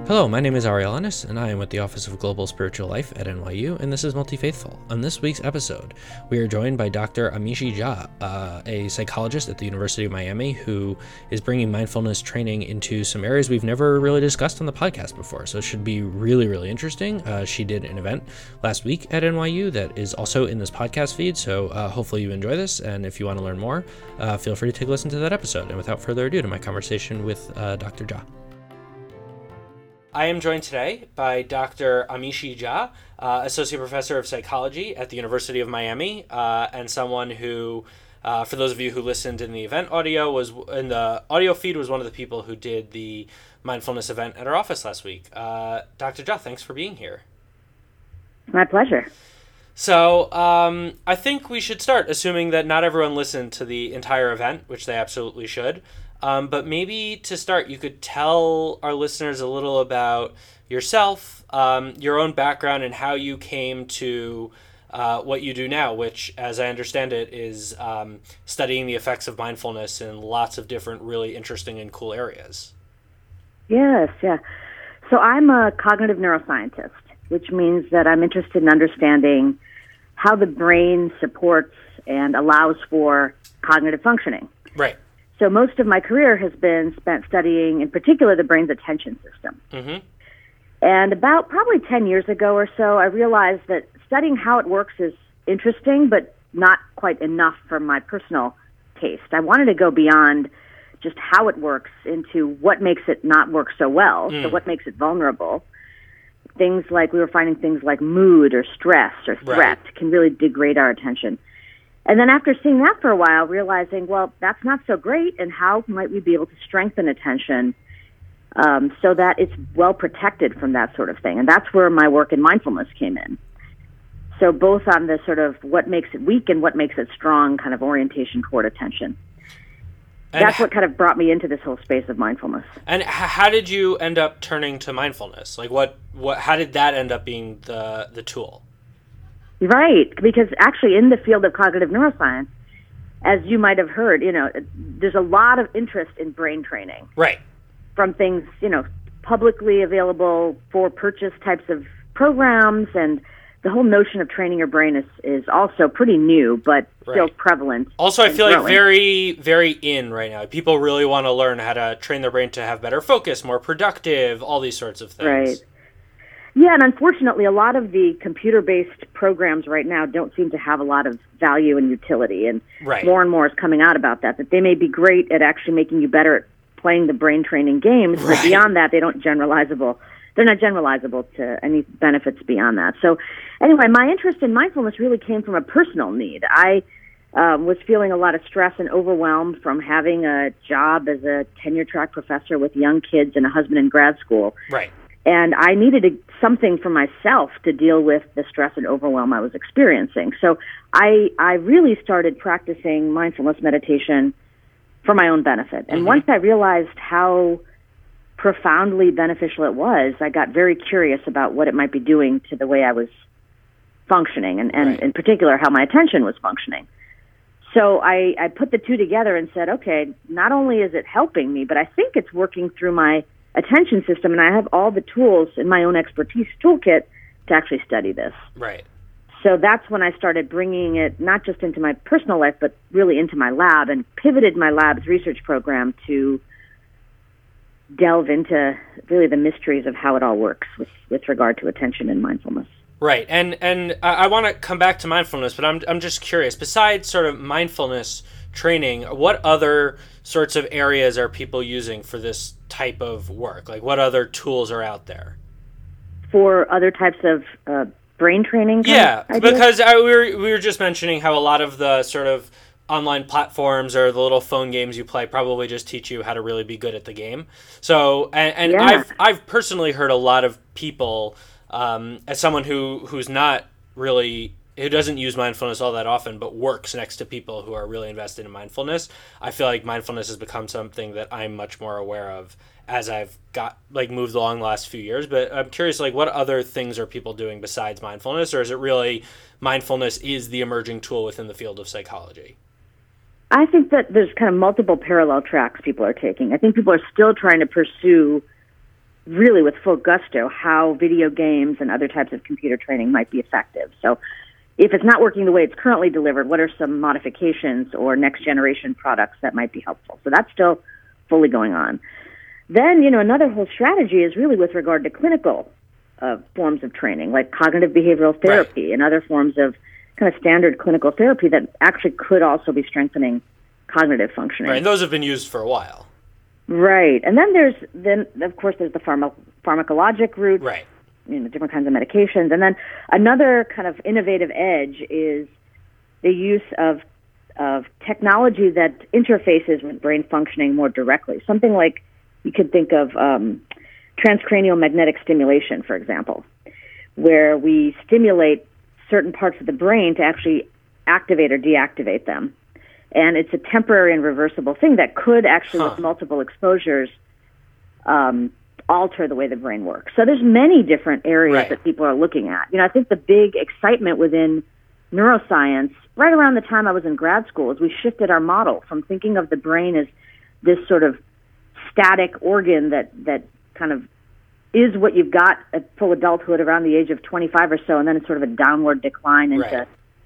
Hello, my name is Ariel Ennis, and I am with the Office of Global Spiritual Life at NYU, and this is Multi-Faithful. On this week's episode, we are joined by Dr. Amishi Jha, a psychologist at the University of Miami who is bringing mindfulness training into some areas we've never really discussed on the podcast before, so it should be really, really interesting. She did an event last week at NYU that is also in this podcast feed, so hopefully you enjoy this, and if you want to learn more, feel free to take a listen to that episode. And without further ado, to my conversation with Dr. Jha. I am joined today by Dr. Amishi Jha, Associate Professor of Psychology at the University of Miami, and someone who, for those of you who listened in the event audio, was in the audio feed, was one of the people who did the mindfulness event at our office last week. Dr. Jha, thanks for being here. My pleasure. So I think we should start, assuming that not everyone listened to the entire event, which they absolutely should. But maybe to start, you could tell our listeners a little about yourself, your own background, and how you came to what you do now, which, as I understand it, is studying the effects of mindfulness in lots of different really interesting and cool areas. Yes, yeah. So I'm a cognitive neuroscientist, which means that I'm interested in understanding how the brain supports and allows for cognitive functioning. Right. So most of my career has been spent studying, in particular, the brain's attention system. Mm-hmm. And about probably 10 years ago or so, I realized that studying how it works is interesting, but not quite enough for my personal taste. I wanted to go beyond just how it works into what makes it not work so well, so what makes it vulnerable. We were finding things like mood or stress or threat can really degrade our attention. And then after seeing that for a while, realizing, well, that's not so great, and how might we be able to strengthen attention so that it's well protected from that sort of thing? And that's where my work in mindfulness came in. So both on the sort of what makes it weak and what makes it strong kind of orientation toward attention. And that's what kind of brought me into this whole space of mindfulness. And how did you end up turning to mindfulness? Like how did that end up being the tool? Right, because actually in the field of cognitive neuroscience, as you might have heard, there's a lot of interest in brain training. Right. From things, publicly available for purchase types of programs, and the whole notion of training your brain is also pretty new, but still prevalent. Also, I feel like very, very in right now. People really want to learn how to train their brain to have better focus, more productive, all these sorts of things. Right. Yeah, and unfortunately, a lot of the computer-based programs right now don't seem to have a lot of value and utility, and more and more is coming out about that they may be great at actually making you better at playing the brain training games, but beyond that, they're not generalizable to any benefits beyond that. So anyway, my interest in mindfulness really came from a personal need. I was feeling a lot of stress and overwhelmed from having a job as a tenure-track professor with young kids and a husband in grad school. Right. And I needed something for myself to deal with the stress and overwhelm I was experiencing. So I really started practicing mindfulness meditation for my own benefit. And once I realized how profoundly beneficial it was, I got very curious about what it might be doing to the way I was functioning, and in particular, how my attention was functioning. So I put the two together and said, okay, not only is it helping me, but I think it's working through my attention system, and I have all the tools in my own expertise toolkit to actually study this. Right. So that's when I started bringing it not just into my personal life, but really into my lab, and pivoted my lab's research program to delve into really the mysteries of how it all works with regard to attention and mindfulness. Right. And I want to come back to mindfulness, but I'm just curious, besides sort of mindfulness training, what other sorts of areas are people using for this type of work? Like, what other tools are out there? For other types of brain training? Yeah, because we were just mentioning how a lot of the sort of online platforms or the little phone games you play probably just teach you how to really be good at the game. So, and I've personally heard a lot of people, as someone who's not really, who doesn't use mindfulness all that often, but works next to people who are really invested in mindfulness, I feel like mindfulness has become something that I'm much more aware of as I've moved along the last few years. But I'm curious, what other things are people doing besides mindfulness, or is it really mindfulness is the emerging tool within the field of psychology? I think that there's kind of multiple parallel tracks people are taking. I think people are still trying to pursue really with full gusto how video games and other types of computer training might be effective. So if it's not working the way it's currently delivered, what are some modifications or next generation products that might be helpful? So that's still fully going on. Then, another whole strategy is really with regard to clinical forms of training, like cognitive behavioral therapy and other forms of kind of standard clinical therapy that actually could also be strengthening cognitive functioning. Right, and those have been used for a while. Right, and then of course there's the pharmacologic route, right? Different kinds of medications, and then another kind of innovative edge is the use of technology that interfaces with brain functioning more directly. Something like you could think of transcranial magnetic stimulation, for example, where we stimulate certain parts of the brain to actually activate or deactivate them. And it's a temporary and reversible thing that could actually, with multiple exposures, alter the way the brain works. So there's many different areas that people are looking at. I think the big excitement within neuroscience, right around the time I was in grad school, is we shifted our model from thinking of the brain as this sort of static organ that kind of is what you've got at full adulthood around the age of 25 or so, and then it's sort of a downward decline into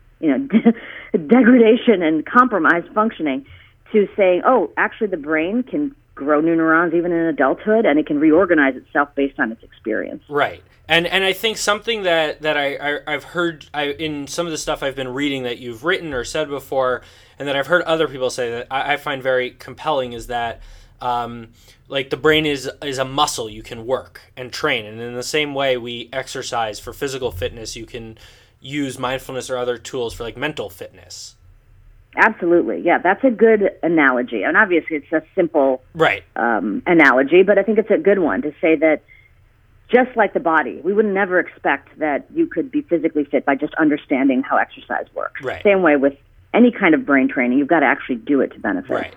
degradation and compromised functioning, to saying, actually the brain can grow new neurons even in adulthood, and it can reorganize itself based on its experience. Right. And I think something that I've heard in some of the stuff I've been reading that you've written or said before, and that I've heard other people say that I find very compelling, is that like the brain is a muscle you can work and train. And in the same way we exercise for physical fitness, you can use mindfulness or other tools for like mental fitness. Absolutely. Yeah, that's a good analogy. And obviously it's a simple analogy, but I think it's a good one to say that just like the body, we would never expect that you could be physically fit by just understanding how exercise works. Right. Same way with any kind of brain training, you've got to actually do it to benefit. Right.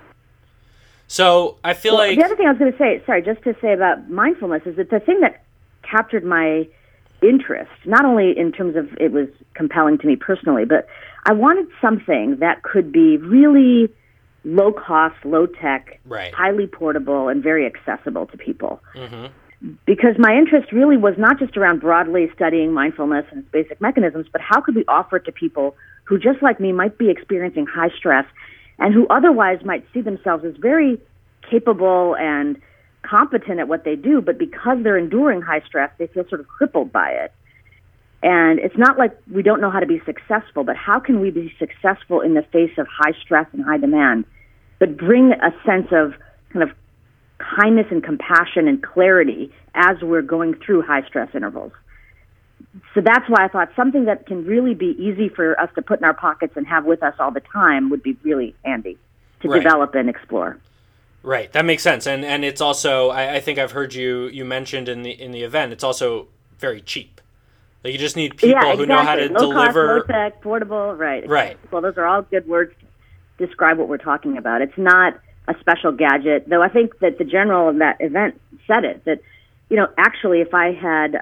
So I feel like... The other thing I was going to say, just to say about mindfulness, is that the thing that captured my interest, not only in terms of it was compelling to me personally, but I wanted something that could be really low-cost, low-tech, highly portable, and very accessible to people. Mm-hmm. Because my interest really was not just around broadly studying mindfulness and its basic mechanisms, but how could we offer it to people who, just like me, might be experiencing high stress and who otherwise might see themselves as very capable and competent at what they do, but because they're enduring high stress, they feel sort of crippled by it. And it's not like we don't know how to be successful, but how can we be successful in the face of high stress and high demand, but bring a sense of kind of kindness and compassion and clarity as we're going through high stress intervals. So that's why I thought something that can really be easy for us to put in our pockets and have with us all the time would be really handy to develop and explore. Right, that makes sense, and it's also I think I've heard you mentioned in the event, it's also very cheap. Like you just need people who know how to deliver. Low cost, low tech, portable, right? Right. Well, those are all good words to describe what we're talking about. It's not a special gadget, though. I think that the general of that event said it. That actually, if I had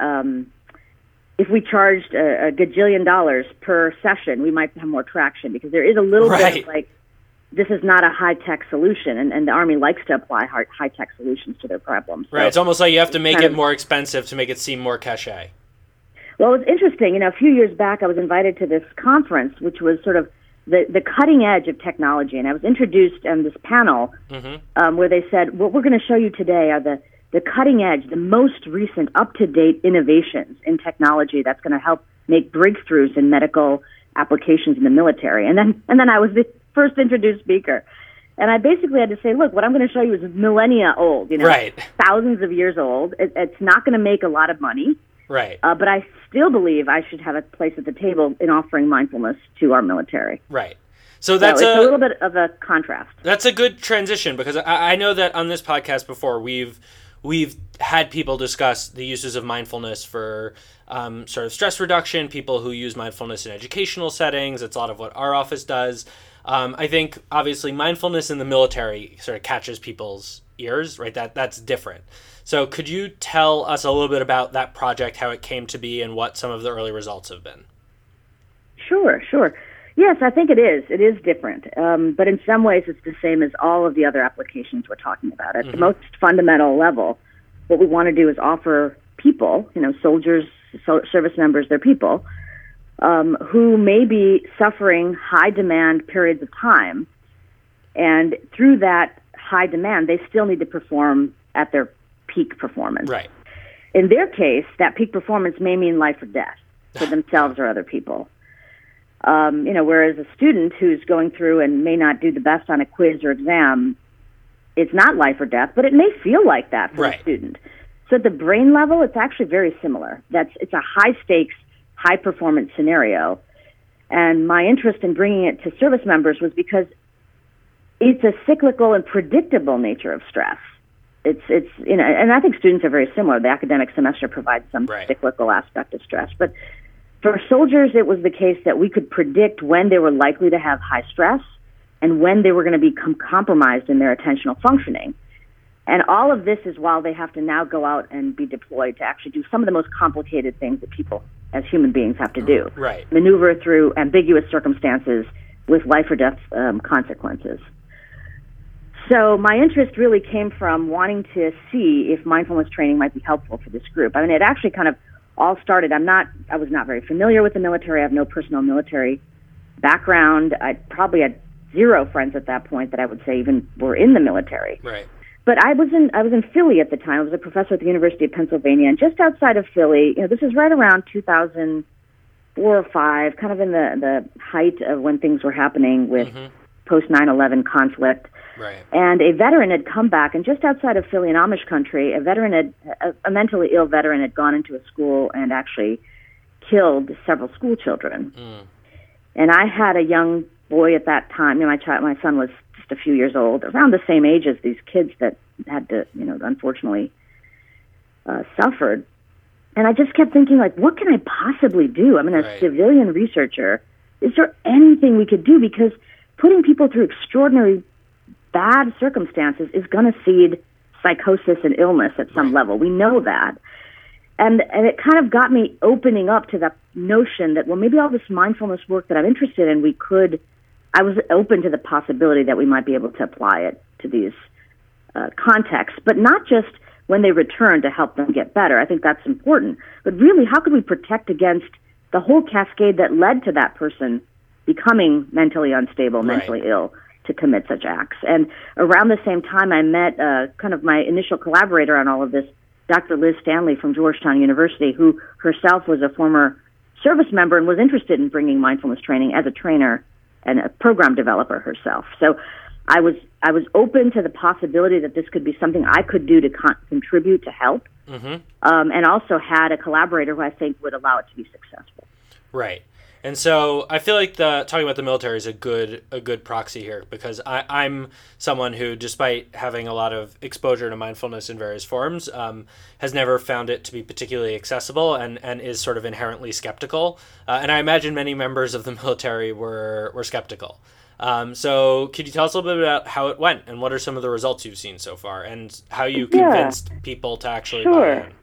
if we charged a gajillion dollars per session, we might have more traction, because there is a little bit of like, this is not a high-tech solution, and the Army likes to apply high-tech solutions to their problems. Right, so it's almost like you have to make it more expensive to make it seem more cachet. Well, it's interesting. A few years back, I was invited to this conference, which was sort of the cutting edge of technology, and I was introduced on this panel where they said, what we're going to show you today are the cutting edge, the most recent up-to-date innovations in technology that's going to help make breakthroughs in medical applications in the military. And then I was the first introduced speaker. And I basically had to say, look, what I'm going to show you is millennia old, thousands of years old. It's not going to make a lot of money. Right. But I still believe I should have a place at the table in offering mindfulness to our military. Right. So that's it's a little bit of a contrast. That's a good transition, because I know that on this podcast before we've had people discuss the uses of mindfulness for sort of stress reduction, people who use mindfulness in educational settings. It's a lot of what our office does. I think, obviously, mindfulness in the military sort of catches people's ears, right? That's different. So could you tell us a little bit about that project, how it came to be, and what some of the early results have been? Sure. Yes, I think it is. It is different. But in some ways, it's the same as all of the other applications we're talking about. At the most fundamental level, what we want to do is offer people, soldiers, service members, they're people, who may be suffering high demand periods of time. And through that high demand, they still need to perform at their peak performance. Right. In their case, that peak performance may mean life or death for themselves or other people. Whereas a student who's going through and may not do the best on a quiz or exam, it's not life or death, but it may feel like that for a student. So at the brain level, it's actually very similar. It's a high-stakes, high-performance scenario. And my interest in bringing it to service members was because it's a cyclical and predictable nature of stress. And I think students are very similar. The academic semester provides some cyclical aspect of stress. But for soldiers, it was the case that we could predict when they were likely to have high stress and when they were going to become compromised in their attentional functioning. And all of this is while they have to now go out and be deployed to actually do some of the most complicated things that people as human beings have to do. Right. Maneuver through ambiguous circumstances with life or death consequences. So my interest really came from wanting to see if mindfulness training might be helpful for this group. I mean, it actually kind of all started. I was not very familiar with the military. I have no personal military background. I probably had zero friends at that point that I would say even were in the military. Right. But I was in Philly at the time. I was a professor at the University of Pennsylvania, and just outside of Philly, this is right around 2004 or 5, kind of in the height of when things were happening with post 9/11 conflict. Right. And a veteran had come back, and just outside of Philly in Amish country, a mentally ill veteran had gone into a school and actually killed several school children. And I had a young boy at that time. My son was just a few years old, around the same age as these kids that had to, unfortunately suffered. And I just kept thinking, what can I possibly do? I'm a civilian researcher. Is there anything we could do? Because putting people through extraordinary bad circumstances is going to seed psychosis and illness at some level. We know that. And it kind of got me opening up to that notion that, well, maybe all this mindfulness work that I'm interested in, I was open to the possibility that we might be able to apply it to these contexts, but not just when they return to help them get better. I think that's important. But really, how could we protect against the whole cascade that led to that person becoming mentally unstable, mentally ill, to commit such acts? And around the same time, I met kind of my initial collaborator on all of this, Dr. Liz Stanley from Georgetown University, who herself was a former service member and was interested in bringing mindfulness training as a trainer and a program developer herself. So I was open to the possibility that this could be something I could do to contribute to help, and also had a collaborator who I think would allow it to be successful. Right. And so I feel like talking about the military is a good proxy here, because I'm someone who, despite having a lot of exposure to mindfulness in various forms, has never found it to be particularly accessible and is sort of inherently skeptical. And I imagine many members of the military were skeptical. So could you tell us a little bit about how it went and what are some of the results you've seen so far and how you convinced people to actually buy in?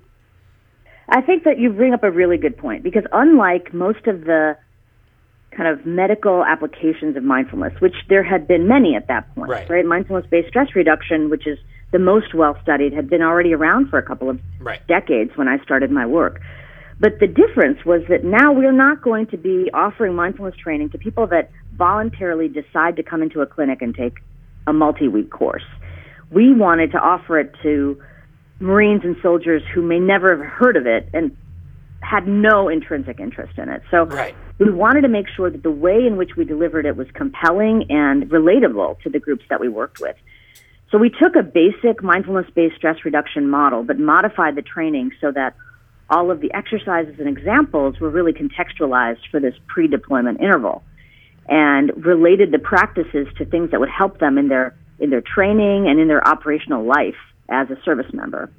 I think that you bring up a really good point, because unlike most of the kind of medical applications of mindfulness, which there had been many at that point, right? Mindfulness-based stress reduction, which is the most well-studied, had been already around for a couple of decades when I started my work. But the difference was that now we're not going to be offering mindfulness training to people that voluntarily decide to come into a clinic and take a multi-week course. We wanted to offer it to Marines and soldiers who may never have heard of it and had no intrinsic interest in it. So we wanted to make sure that the way in which we delivered it was compelling and relatable to the groups that we worked with. So we took a basic mindfulness-based stress reduction model, but modified the training so that all of the exercises and examples were really contextualized for this pre-deployment interval and related the practices to things that would help them in their training and in their operational life as a service member.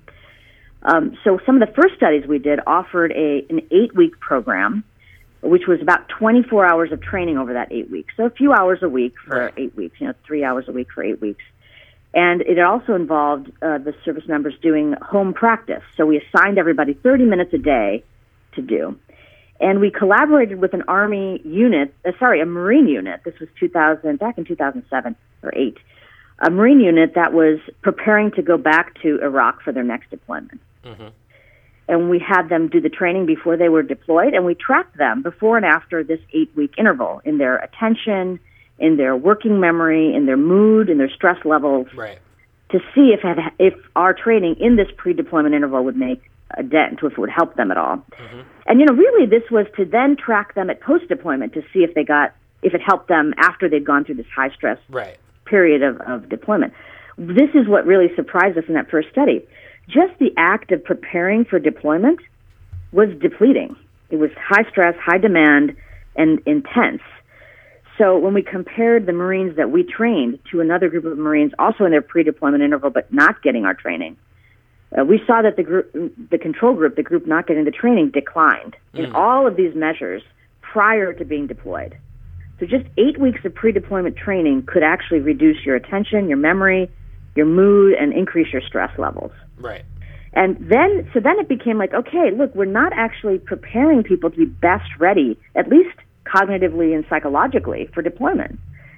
So some of the first studies we did offered an 8-week program, which was about 24 hours of training over that 8 weeks. So a few hours a week for 8 weeks, 3 hours a week for 8 weeks. And it also involved the service members doing home practice. So we assigned everybody 30 minutes a day to do. And we collaborated with an Army unit, a Marine unit. This was back in 2007 or 8. a Marine unit that was preparing to go back to Iraq for their next deployment. Mm-hmm. And we had them do the training before they were deployed, and we tracked them before and after this 8-week interval in their attention, in their working memory, in their mood, in their stress levels, Right. to see if our training in this pre-deployment interval would make a dent, if it would help them at all. Mm-hmm. And, really this was to then track them at post-deployment to see if it helped them after they'd gone through this high-stress Right. period of deployment. This is what really surprised us in that first study. Just the act of preparing for deployment was depleting. It was high stress, high demand, and intense. So when we compared the Marines that we trained to another group of Marines also in their pre-deployment interval but not getting our training, we saw that the control group, the group not getting the training, declined in all of these measures prior to being deployed. So just 8 weeks of pre-deployment training could actually reduce your attention, your memory, your mood, and increase your stress levels. Right. And then it became like, okay, look, we're not actually preparing people to be best ready, at least cognitively and psychologically, for deployment.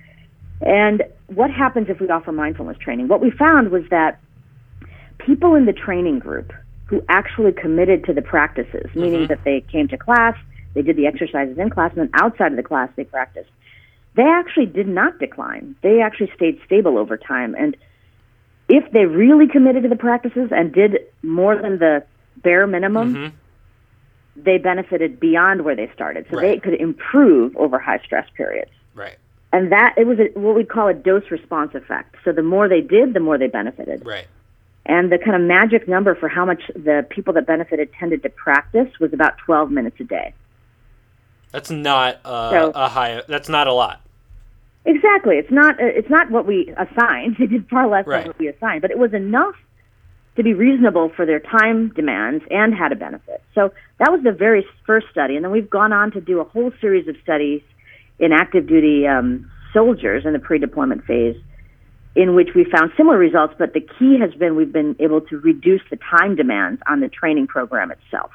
And what happens if we offer mindfulness training? What we found was that people in the training group who actually committed to the practices, meaning that they came to class, they did the exercises in class, and then outside of the class they practiced, they actually did not decline. They actually stayed stable over time. And if they really committed to the practices and did more than the bare minimum, they benefited beyond where they started. So they could improve over high stress periods. Right. And that it was what we'd call a dose response effect. So the more they did, the more they benefited. Right. And the kind of magic number for how much the people that benefited tended to practice was about 12 minutes a day. That's not that's not a lot. Exactly. It's not what we assigned. They did far less than what we assigned, but it was enough to be reasonable for their time demands and had a benefit. So that was the very first study, and then we've gone on to do a whole series of studies in active duty soldiers in the pre-deployment phase, in which we found similar results, but the key has been we've been able to reduce the time demands on the training program itself.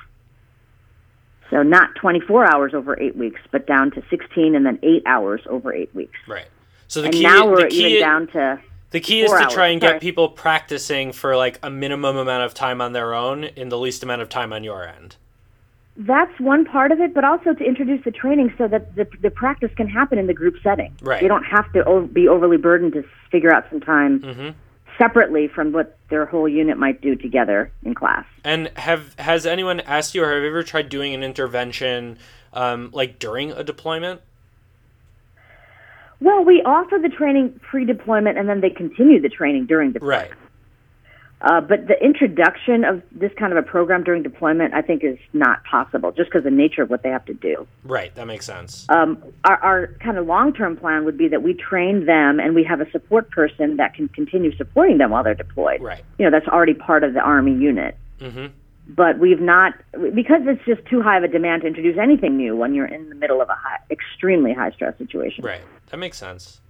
So not 24 hours over 8 weeks, but down to 16 and then 8 hours over 8 weeks. Right. So the and key now we're the key, even down to the key is to hours. try and get people practicing for like a minimum amount of time on their own in the least amount of time on your end. That's one part of it, but also to introduce the training so that the practice can happen in the group setting. Right. They don't have to be overly burdened to figure out some time separately from what their whole unit might do together in class. And has anyone asked you, or have you ever tried doing an intervention like during a deployment? Well, we offer the training pre-deployment, and then they continue the training during deployment. Right. But the introduction of this kind of a program during deployment, I think, is not possible, just because of the nature of what they have to do. Right, that makes sense. Our kind of long-term plan would be that we train them, and we have a support person that can continue supporting them while they're deployed. Right. That's already part of the Army unit. But we've not, because it's just too high of a demand to introduce anything new when you're in the middle of a extremely high-stress situation. Right, that makes sense.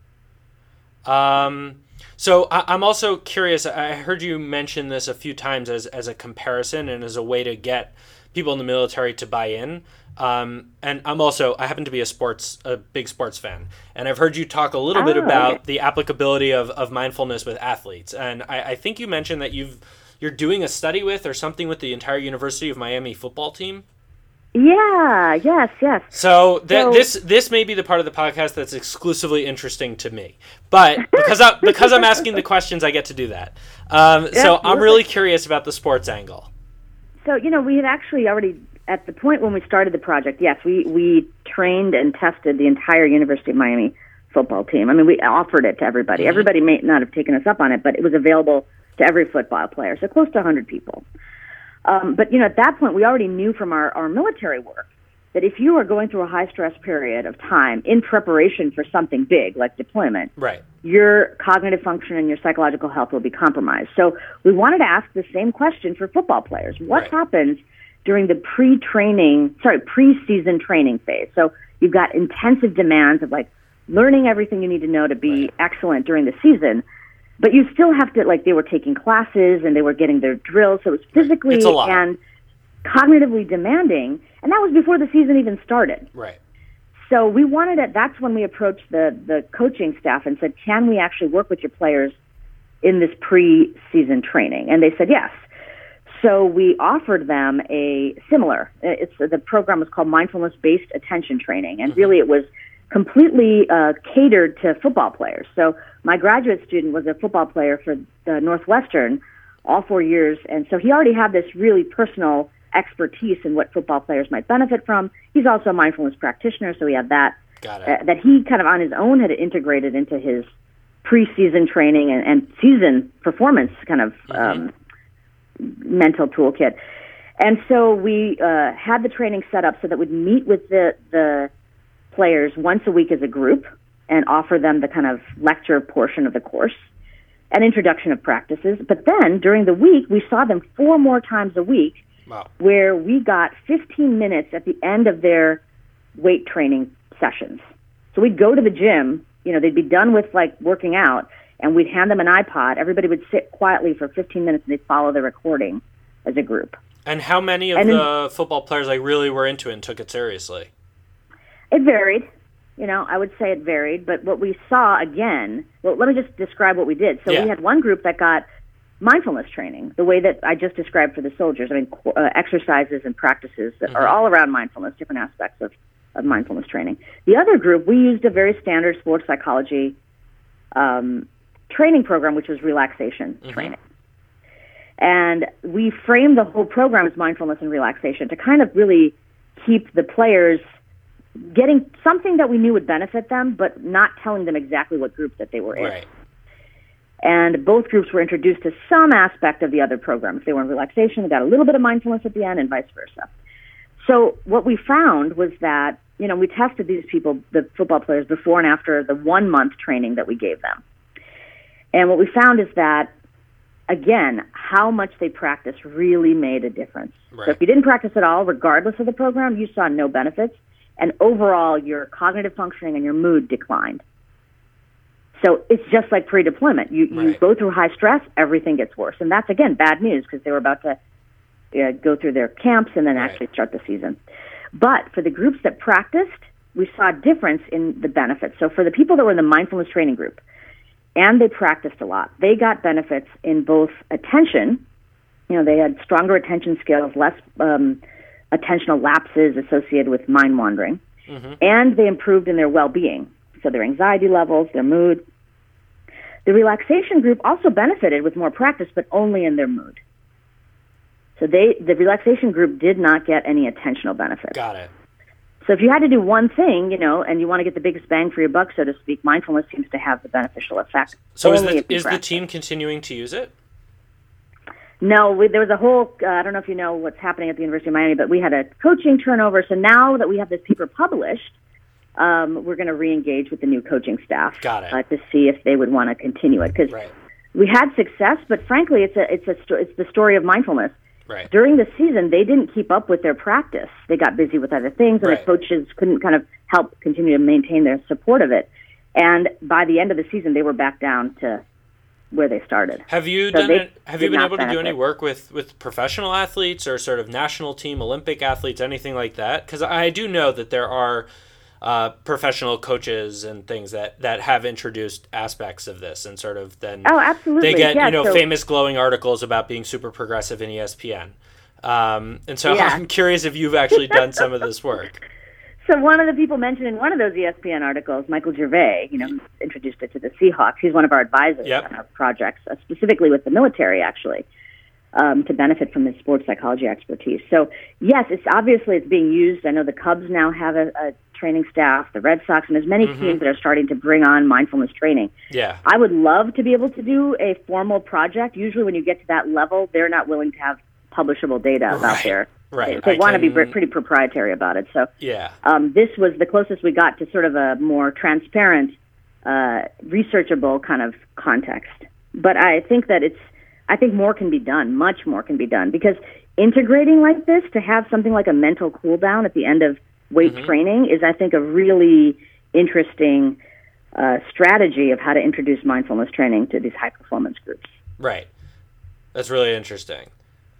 So I'm also curious, I heard you mention this a few times as a comparison and as a way to get people in the military to buy in. And I happen to be a big sports fan. And I've heard you talk a little bit about the applicability of mindfulness with athletes. And I think you mentioned that you're doing a study with or something with the entire University of Miami football team. Yeah, yes. So this may be the part of the podcast that's exclusively interesting to me, but because I'm asking the questions, I get to do that. So I'm really curious about the sports angle. So we had actually already at the point when we started the project. Yes, we trained and tested the entire University of Miami football team. I mean, we offered it to everybody. Everybody may not have taken us up on it, but it was available to every football player. So close to 100 people. But at that point, we already knew from our military work that if you are going through a high-stress period of time in preparation for something big like deployment, right, your cognitive function and your psychological health will be compromised. So we wanted to ask the same question for football players. What happens during the pre-season training phase? So you've got intensive demands of like learning everything you need to know to be excellent during the season. But you still have to, they were taking classes and they were getting their drills, so it was physically and cognitively demanding, and that was before the season even started. Right. So we wanted that's when we approached the coaching staff and said, can we actually work with your players in this pre-season training? And they said yes. So we offered them the program was called Mindfulness-Based Attention Training, and really it was completely catered to football players. So my graduate student was a football player for the Northwestern all 4 years, and so he already had this really personal expertise in what football players might benefit from. He's also a mindfulness practitioner, so he had that. Got it. That he kind of on his own had integrated into his preseason training and season performance kind of mental toolkit. And so we had the training set up so that we'd meet with the players once a week as a group and offer them the kind of lecture portion of the course and introduction of practices. But then during the week, we saw them 4 more times a week. Wow. Where we got 15 minutes at the end of their weight training sessions. So we'd go to the gym, they'd be done with working out, and we'd hand them an iPod. Everybody would sit quietly for 15 minutes and they'd follow the recording as a group. And how many of the football players really were into it and took it seriously? It varied. I would say it varied, but what we saw again, let me just describe what we did. So we had one group that got mindfulness training, the way that I just described for the soldiers. Exercises and practices that are all around mindfulness, different aspects of mindfulness training. The other group, we used a very standard sports psychology training program, which was relaxation training. And we framed the whole program as mindfulness and relaxation to kind of really keep the players getting something that we knew would benefit them, but not telling them exactly what group that they were in. Right. And both groups were introduced to some aspect of the other program. If they were in relaxation, they got a little bit of mindfulness at the end and vice versa. So what we found was that, we tested these people, the football players, before and after the 1-month training that we gave them. And what we found is that, again, how much they practiced really made a difference. Right. So if you didn't practice at all, regardless of the program, you saw no benefits. And overall, your cognitive functioning and your mood declined. So it's just like pre-deployment. You go through high stress, everything gets worse. And that's, again, bad news because they were about to go through their camps and then actually start the season. But for the groups that practiced, we saw a difference in the benefits. So for the people that were in the mindfulness training group, and they practiced a lot, they got benefits in both attention. They had stronger attention skills, less attentional lapses associated with mind wandering, and they improved in their well-being. So their anxiety levels, their mood. The relaxation group also benefited with more practice, but only in their mood. So the relaxation group did not get any attentional benefit. Got it. So if you had to do one thing, and you want to get the biggest bang for your buck, so to speak, mindfulness seems to have the beneficial effect. So is the team continuing to use it? No, there was a whole, I don't know if you know what's happening at the University of Miami, but we had a coaching turnover. So now that we have this paper published, we're going to re-engage with the new coaching staff. Got it. To see if they would want to continue it. Because we had success, but frankly, it's the story of mindfulness. Right. During the season, they didn't keep up with their practice. They got busy with other things, and the coaches couldn't kind of help continue to maintain their support of it. And by the end of the season, they were back down to where they started. Have you been able to do any work with professional athletes or sort of national team, Olympic athletes, anything like that? Because I do know that there are professional coaches and things that have introduced aspects of this, and sort of then absolutely. They get famous glowing articles about being super progressive in ESPN. And so I'm curious if you've actually done some of this work. So one of the people mentioned in one of those ESPN articles, Michael Gervais, who introduced it to the Seahawks. He's one of our advisors on our projects, specifically with the military, actually, to benefit from his sports psychology expertise. So yes, it's being used. I know the Cubs now have a training staff, the Red Sox, and there's many teams that are starting to bring on mindfulness training. Yeah, I would love to be able to do a formal project. Usually when you get to that level, they're not willing to have publishable data about their. Right. They want to be pretty proprietary about it. So this was the closest we got to sort of a more transparent, researchable kind of context. But I think that more can be done, much more can be done, because integrating like this to have something like a mental cool down at the end of weight training is, I think, a really interesting strategy of how to introduce mindfulness training to these high-performance groups. Right. That's really interesting.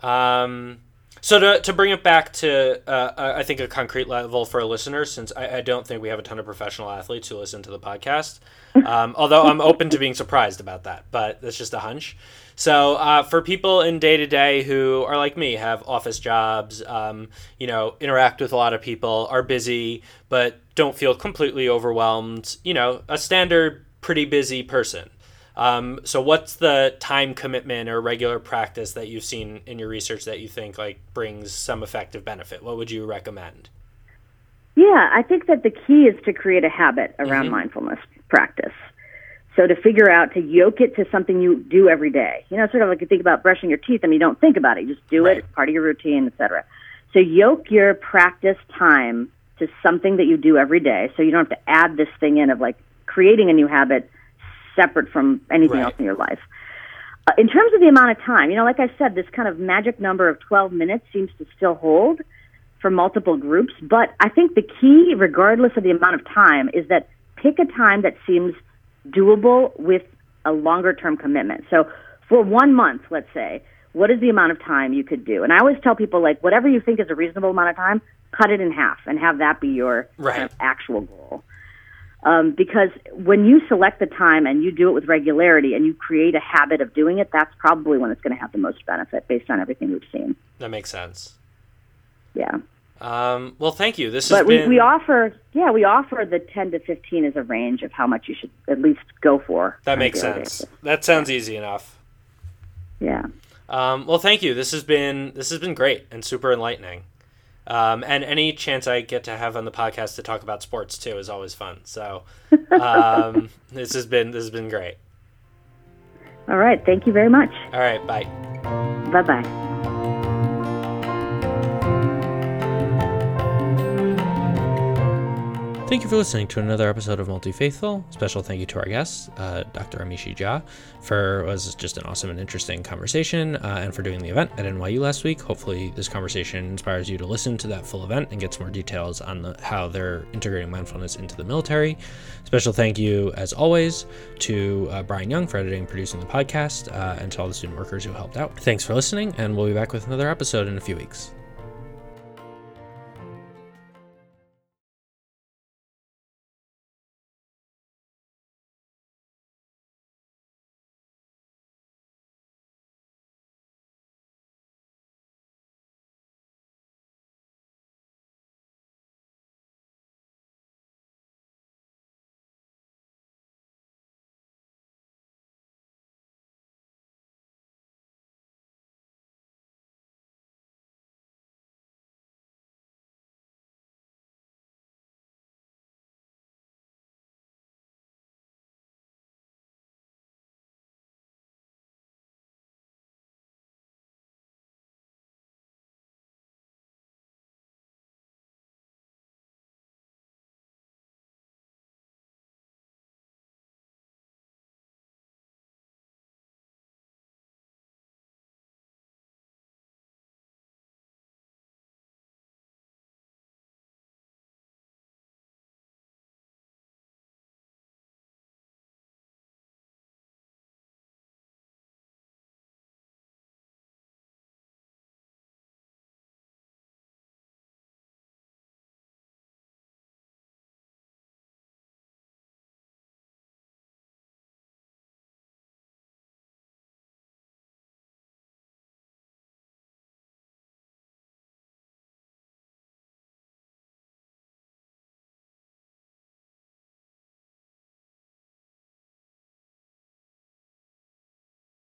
So to bring it back to, I think, a concrete level for our listeners, since I don't think we have a ton of professional athletes who listen to the podcast, Although I'm open to being surprised about that, but that's just a hunch. So for people in day-to-day who are like me, have office jobs, interact with a lot of people, are busy, but don't feel completely overwhelmed, a standard pretty busy person. So what's the time commitment or regular practice that you've seen in your research that you think like brings some effective benefit? What would you recommend? Yeah, I think that the key is to create a habit around mindfulness practice. So to figure out to yoke it to something you do every day. Sort of like you think about brushing your teeth and you don't think about it. You just do it. It's part of your routine, etc. So yoke your practice time to something that you do every day so you don't have to add this thing in of like creating a new habit separate from anything else in your life. In terms of the amount of time, like I said, this kind of magic number of 12 minutes seems to still hold for multiple groups. But I think the key, regardless of the amount of time, is that pick a time that seems doable with a longer-term commitment. So for 1 month, let's say, what is the amount of time you could do? And I always tell people, like, whatever you think is a reasonable amount of time, cut it in half and have that be your kind of actual goal. Because when you select the time and you do it with regularity and you create a habit of doing it, that's probably when it's going to have the most benefit based on everything we've seen. That makes sense. Yeah. Well, thank you. We offer the 10 to 15 as a range of how much you should at least go for. That makes sense. That sounds easy enough. Yeah. Well, thank you. This has been great and super enlightening. And any chance I get to have on the podcast to talk about sports too is always fun. So, this has been great. All right. Thank you very much. All right. Bye. Bye-bye. Thank you for listening to another episode of Multi-Faithful. Special thank you to our guest, Dr. Amishi Jha, was just an awesome and interesting conversation, and for doing the event at NYU last week. Hopefully this conversation inspires you to listen to that full event and get some more details on how they're integrating mindfulness into the military. Special thank you, as always, to Brian Young for editing and producing the podcast, and to all the student workers who helped out. Thanks for listening, and we'll be back with another episode in a few weeks.